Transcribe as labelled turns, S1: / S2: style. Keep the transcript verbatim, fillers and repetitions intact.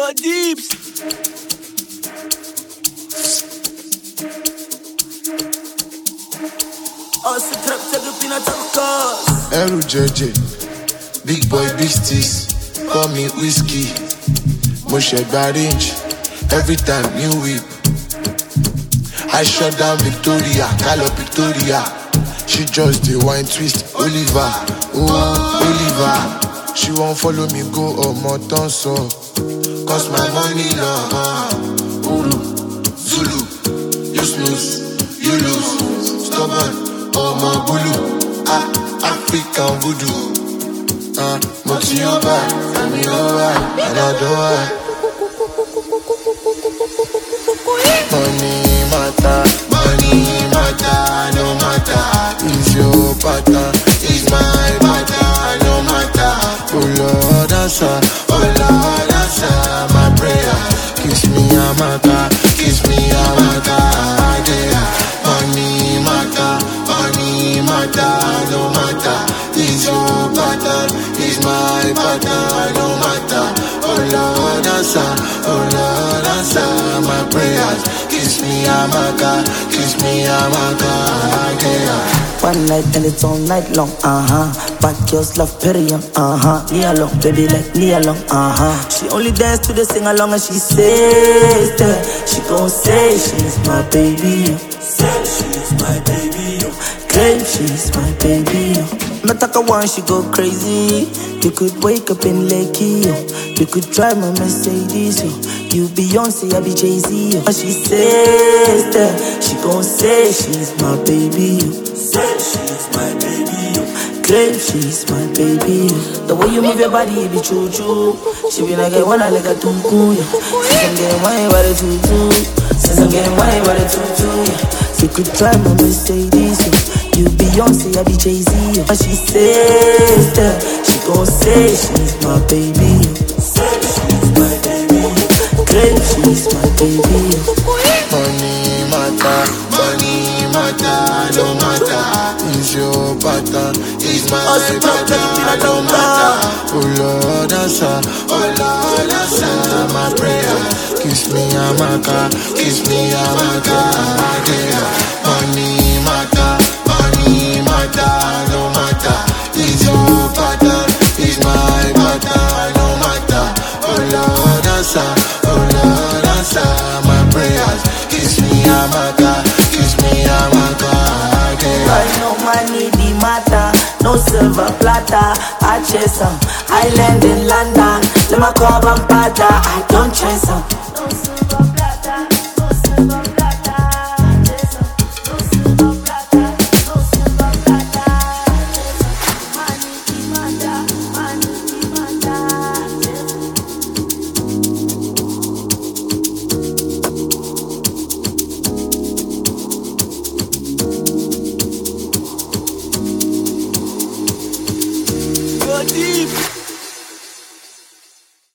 S1: Yo, Deeps. Also trap take up in a top cars.
S2: Eru J J, big boy beasties, call me whiskey. Moshe Barinch, every time new whip. I shut down Victoria, call up Victoria. She just the wine twist, Oliver, oh Oliver. She won't follow me go or more so. Cause my money long. Uru, Zulu, you snooze, you lose. Stubborn, oh my bulu. Ah, African voodoo. Ah, Moti over, I'm over, and I do it. Money matter, money matter, no matter. If your pattern is my pattern, no matter. Oh Lord, answer, oh Lord, answer my prayer. Kiss me a matter, kiss me a matter, yeah. Money matter, money matter, no matter. Is your pattern, is my pattern, no matter. Oh Lord, answer, oh Lord, answer my prayers. Kiss me a matter, kiss me a matter, yeah.
S3: One night and it's all night long, uh-huh. Bad girls love period, uh-huh. Me along, baby, like me along, uh-huh. She only dance to the sing along and she says that she gon' say she's my baby. Say she's my baby. Claim she's my baby. Mataka one, she go crazy. You could wake up in Lakey, yo. You could drive my Mercedes, yo. You Beyonce, I be Jay-Z, yo. And she says that she gon' say she's my baby, yo. Say she's my baby, yo. Claim she's my baby, yo. The way you move your body, it be true-true. She be like a one, I like a tunku, yo. Since I'm getting wine by the tutu. Since I'm getting wine by the tutu, yeah. You could drive my Mercedes, yo. You Beyonce, I be Jay-Z, yo. And she says that she gon' say she's my baby, yo. Say she's my baby, yo. Claim she's my baby, yo.
S2: Money matter, money matter, no matter. Is your pattern, is my pattern, no matter. Oh Lord, answer, oh Lord, answer my prayer. Kiss me a maca, kiss me a maca, yeah. Money matter, money matter, no matter. Is your pattern, is my pattern, no matter. Oh Lord, answer, oh Lord, answer my prayers. Kiss me a maca, kiss me a maca, yeah.
S3: I know money the matter, no silver platter. I chase some island in London, let my call and I don't chase